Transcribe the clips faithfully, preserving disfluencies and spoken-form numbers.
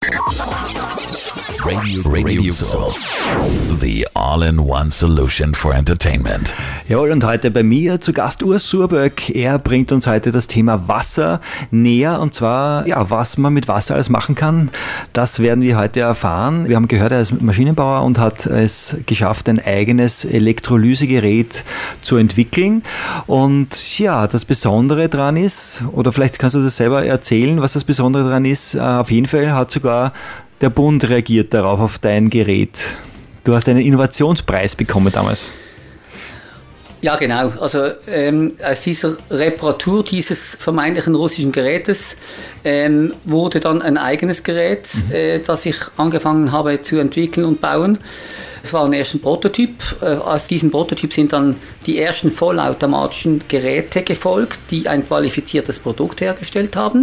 Radio, Radio Soul. The all-in-one solution for entertainment. Jawohl, und heute bei mir zu Gast Urs Surböck. Er bringt uns heute das Thema Wasser näher, und zwar, ja, was man mit Wasser alles machen kann. Das werden wir heute erfahren. Wir haben gehört, er ist Maschinenbauer und hat es geschafft, ein eigenes Elektrolysegerät zu entwickeln. Und ja, das Besondere daran ist, oder vielleicht kannst du das selber erzählen, was das Besondere daran ist, auf jeden Fall hat sogar der Bund reagiert darauf, auf dein Gerät. Du hast einen Innovationspreis bekommen damals. Ja, genau. Also ähm, aus dieser Reparatur dieses vermeintlichen russischen Gerätes ähm, wurde dann ein eigenes Gerät, mhm. äh, das ich angefangen habe zu entwickeln und bauen. Es war ein erster Prototyp. Äh, aus diesem Prototyp sind dann die ersten vollautomatischen Geräte gefolgt, die ein qualifiziertes Produkt hergestellt haben.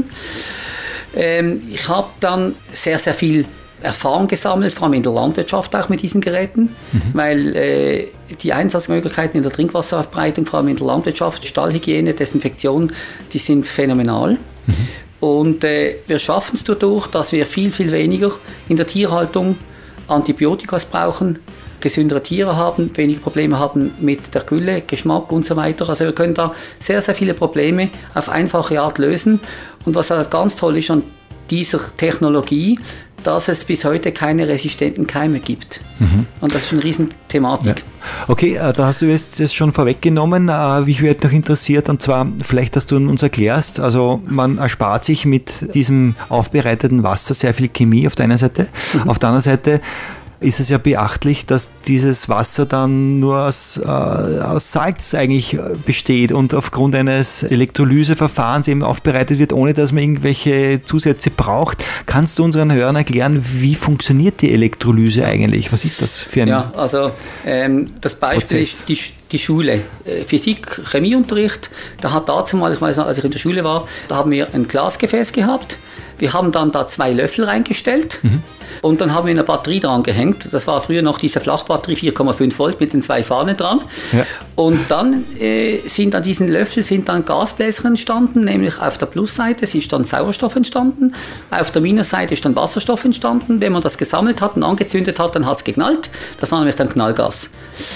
Ähm, ich habe dann sehr, sehr viel Erfahrung gesammelt, vor allem in der Landwirtschaft auch mit diesen Geräten, mhm. weil äh, die Einsatzmöglichkeiten in der Trinkwasseraufbereitung, vor allem in der Landwirtschaft, Stallhygiene, Desinfektion, die sind phänomenal. Mhm. Und äh, wir schaffen es dadurch, dass wir viel, viel weniger in der Tierhaltung Antibiotika brauchen, gesündere Tiere haben, weniger Probleme haben mit der Gülle, Geschmack und so weiter. Also wir können da sehr, sehr viele Probleme auf einfache Art lösen. Und was halt ganz toll ist an dieser Technologie, dass es bis heute keine resistenten Keime gibt. Mhm. Und das ist eine Riesenthematik. Ja. Okay, da hast du jetzt das schon vorweggenommen. Mich würde noch interessiert, und zwar, vielleicht, dass du uns erklärst, also man erspart sich mit diesem aufbereiteten Wasser sehr viel Chemie auf der einen Seite. Mhm. Auf der anderen Seite ist es ja beachtlich, dass dieses Wasser dann nur aus, äh, aus Salz eigentlich besteht und aufgrund eines Elektrolyseverfahrens eben aufbereitet wird, ohne dass man irgendwelche Zusätze braucht. Kannst du unseren Hörern erklären, wie funktioniert die Elektrolyse eigentlich? Was ist das für ein Ja, also ähm, das Beispiel Prozess? ist die, die Schule. Äh, Physik, Chemieunterricht, da hat dazu mal, ich weiß noch, als ich in der Schule war, da haben wir ein Glasgefäß gehabt. Wir haben dann da zwei Löffel reingestellt. Mhm. Und dann haben wir eine Batterie dran gehängt. Das war früher noch diese Flachbatterie, vier Komma fünf Volt mit den zwei Fahnen dran. Ja. Und dann äh, sind an diesen Löffel sind dann Gasbläser entstanden, nämlich auf der Plusseite ist dann Sauerstoff entstanden, auf der Minusseite ist dann Wasserstoff entstanden. Wenn man das gesammelt hat und angezündet hat, dann hat es geknallt. Das war nämlich dann Knallgas.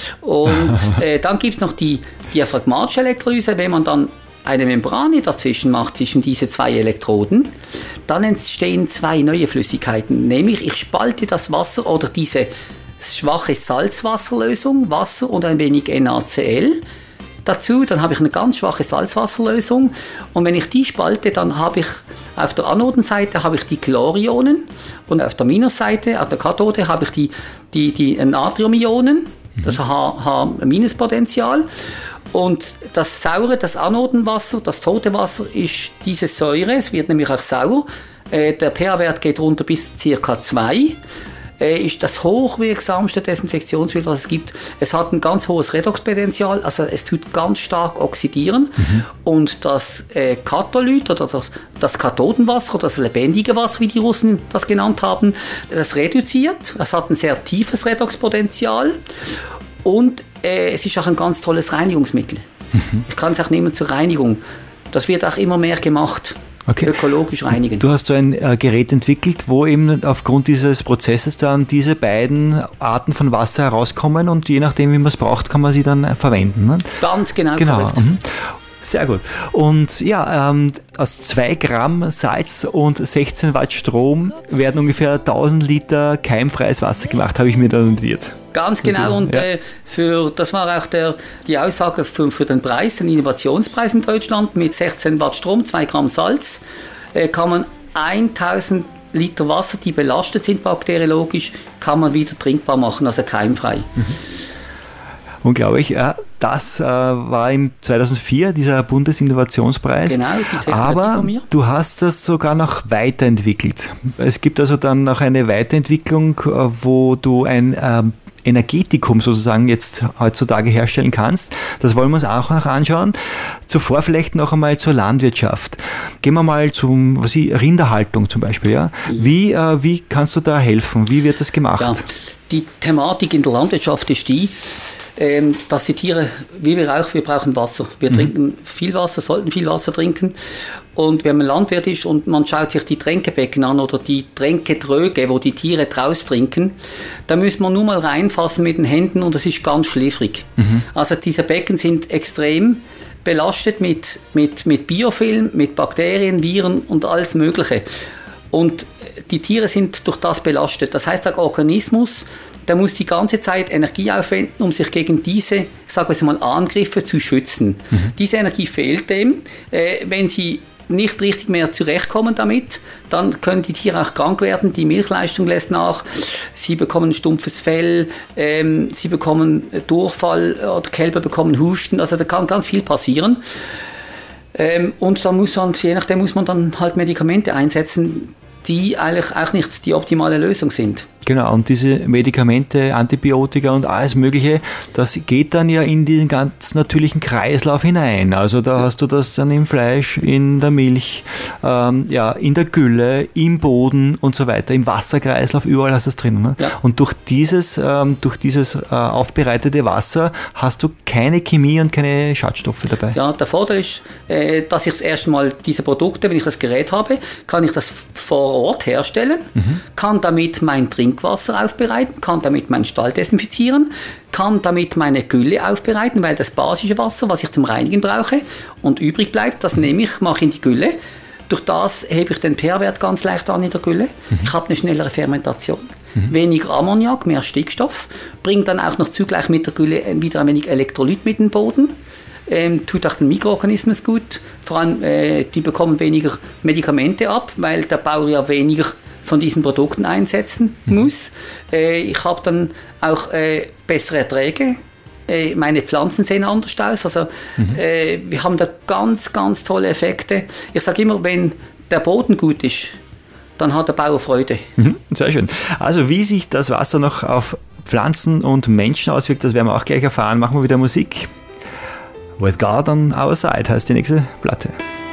Und äh, dann gibt es noch die diaphragmatische Elektrolyse, wenn man dann eine Membrane dazwischen macht, zwischen diese zwei Elektroden, dann entstehen zwei neue Flüssigkeiten. Nämlich, ich spalte das Wasser oder diese schwache Salzwasserlösung, Wasser und ein wenig NaCl dazu. Dann habe ich eine ganz schwache Salzwasserlösung. Und wenn ich die spalte, dann habe ich auf der Anodenseite habe ich die Chlorionen und auf der Minusseite, auf der Kathode, habe ich die, die, die Natriumionen, das H-Potential. Und das saure, das Anodenwasser, das tote Wasser ist diese Säure, es wird nämlich auch sauer. Äh, der pH-Wert geht runter bis ca. zwei. Äh, ist das hochwirksamste Desinfektionsmittel, was es gibt. Es hat ein ganz hohes Redoxpotential, also es tut ganz stark oxidieren. Mhm. Und das äh, Katholyt oder das, das Kathodenwasser, das lebendige Wasser, wie die Russen das genannt haben, das reduziert. Es hat ein sehr tiefes Redoxpotential. Und äh, es ist auch ein ganz tolles Reinigungsmittel. Mhm. Ich kann es auch nehmen zur Reinigung. Das wird auch immer mehr gemacht. Okay. Ökologisch reinigen. Du hast so ein äh, Gerät entwickelt, wo eben aufgrund dieses Prozesses dann diese beiden Arten von Wasser herauskommen und je nachdem, wie man es braucht, kann man sie dann äh, verwenden. Ne? Ganz genau. Genau. Mhm. Sehr gut. Und ja, ähm, aus zwei Gramm Salz und sechzehn Watt Strom werden ungefähr tausend Liter keimfreies Wasser gemacht, habe ich mir da notiert. Ganz genau. Und ja. äh, für, das war auch der, die Aussage für, für den Preis, den Innovationspreis in Deutschland. Mit sechzehn Watt Strom, zwei Gramm Salz, äh, kann man tausend Liter Wasser, die belastet sind bakteriologisch, kann man wieder trinkbar machen, also keimfrei. Mhm. Unglaublich, ja. Das äh, war im zweitausendvier dieser Bundesinnovationspreis. Genau, die Technologie aber von mir. Du hast das sogar noch weiterentwickelt. Es gibt also dann noch eine Weiterentwicklung, wo du ein ähm, Energetikum sozusagen jetzt heutzutage herstellen kannst. Das wollen wir uns auch noch anschauen. Zuvor vielleicht noch einmal zur Landwirtschaft. Gehen wir mal zum was ich, Rinderhaltung zum Beispiel. Ja? Wie, äh, wie kannst du da helfen? Wie wird das gemacht? Ja, die Thematik in der Landwirtschaft ist die, ähm, dass die Tiere, wie wir auch, wir brauchen Wasser. Wir mhm. trinken viel Wasser, sollten viel Wasser trinken. Und wenn man Landwirt ist und man schaut sich die Tränkebecken an oder die Tränketröge, wo die Tiere draus trinken, da muss man nur mal reinfassen mit den Händen und das ist ganz schläfrig. Mhm. Also diese Becken sind extrem belastet mit, mit, mit Biofilm, mit Bakterien, Viren und alles Mögliche. Und die Tiere sind durch das belastet. Das heißt, der Organismus, der muss die ganze Zeit Energie aufwenden, um sich gegen diese, sagen wir mal, Angriffe zu schützen. Mhm. Diese Energie fehlt dem. Äh, wenn sie nicht richtig mehr zurechtkommen damit, dann können die Tiere auch krank werden, die Milchleistung lässt nach, sie bekommen stumpfes Fell, ähm, sie bekommen Durchfall oder Kälber bekommen Husten, also da kann ganz viel passieren. Ähm, und dann muss man, je nachdem muss man dann halt Medikamente einsetzen, die eigentlich auch nicht die optimale Lösung sind. Genau, und diese Medikamente, Antibiotika und alles Mögliche, das geht dann ja in den ganz natürlichen Kreislauf hinein. Also da hast du das dann im Fleisch, in der Milch, ähm, ja, in der Gülle, im Boden und so weiter, im Wasserkreislauf, überall hast du es drin. Ne? Ja. Und durch dieses, ähm, durch dieses äh, aufbereitete Wasser hast du keine Chemie und keine Schadstoffe dabei. Ja, der Vorteil ist, äh, dass ich das erste Mal diese Produkte, wenn ich das Gerät habe, kann ich das vor Ort herstellen, mhm. kann damit mein Trinkwasser Wasser aufbereiten, kann damit meinen Stall desinfizieren, kann damit meine Gülle aufbereiten, weil das basische Wasser, was ich zum Reinigen brauche und übrig bleibt, das nehme ich, mache in die Gülle. Durch das hebe ich den pH-Wert ganz leicht an in der Gülle. Mhm. Ich habe eine schnellere Fermentation. Mhm. Weniger Ammoniak, mehr Stickstoff, bringt dann auch noch zugleich mit der Gülle wieder ein wenig Elektrolyt mit in den Boden. Ähm, tut auch den Mikroorganismen gut. Vor allem, äh, die bekommen weniger Medikamente ab, weil der Bauer ja weniger von diesen Produkten einsetzen muss. Mhm. Äh, ich habe dann auch äh, bessere Erträge. Äh, meine Pflanzen sehen anders aus. Also, mhm. äh, wir haben da ganz, ganz tolle Effekte. Ich sage immer, wenn der Boden gut ist, dann hat der Bauer Freude. Mhm. Sehr schön. Also wie sich das Wasser noch auf Pflanzen und Menschen auswirkt, das werden wir auch gleich erfahren. Machen wir wieder Musik. With God on Our Side heißt die nächste Platte.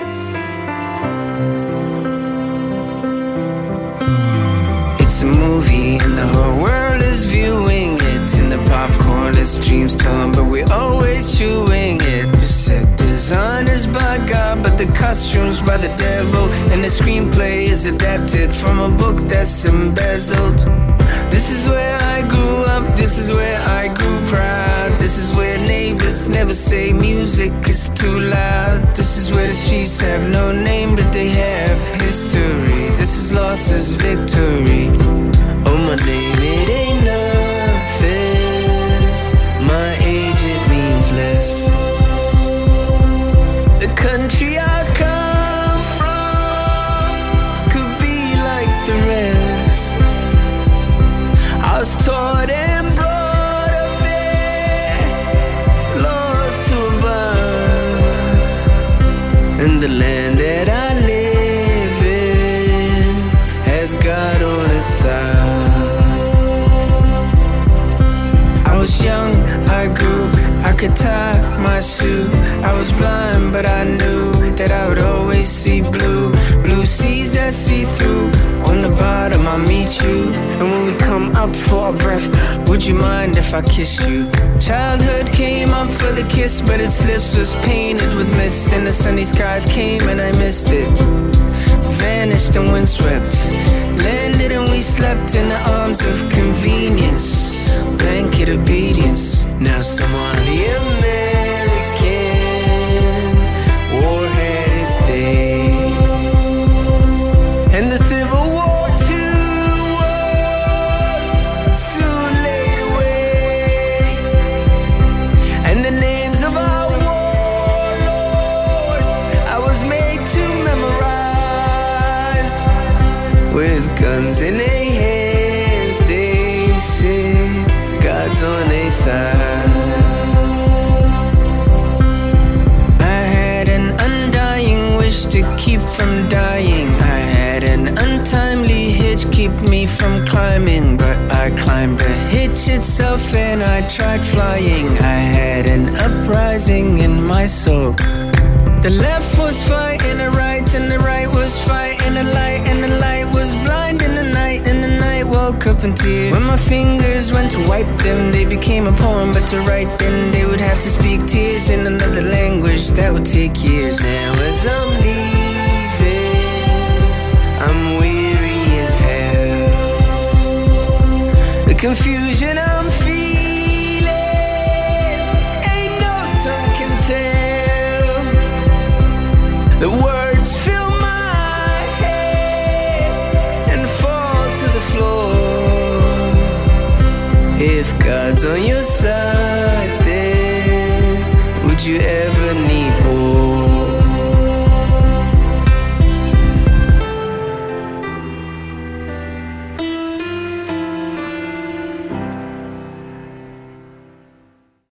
It's a movie and the whole world is viewing it. And the popcorn is dreams torn, but we're always chewing it. The set design is by God, but the costumes by the devil. And the screenplay is adapted from a book that's embezzled. This is where I grew up, this is where I grew proud. This is where neighbors never say music is too loud. This is where the streets have no name, but they have history. This is lost as victory. Oh, my name, it ain't nothing. My age, it means less. The country I come from could be like the rest. I was taught and brought up there, lost to above. And the land that I live in has God on its side. I was young, I grew, I could tie my shoe. I was blind, but I knew that I would always see blue. Blue seas that see through. On the bottom I meet you. And when we come up for a breath, would you mind if I kiss you? Childhood came up for the kiss, but its lips was painted with mist. And the sunny skies came and I missed it. Vanished and windswept. Landed and we slept in the arms of convenience. Blanket obedience. Now Somali American war had its day. And the Civil War too was soon laid away. And the names of our warlords I was made to memorize. With guns in their hands they said God's on their side. I had an undying wish to keep from dying. I had an untimely hitch keep me from climbing, but I climbed the hitch itself and I tried flying. I had an uprising in my soul. The left was fighting the right and the right was fighting the light, and the light was blind in the night, and the night woke up up in tears. When my fingers went to wipe them, they became a poem. But to write them, they would have to speak tears in another language that would take years. Now as I'm leaving, I'm weary as hell. The confusion I'm feeling, ain't no tongue can tell. The words fill my head and fall to the floor. If God's on your side,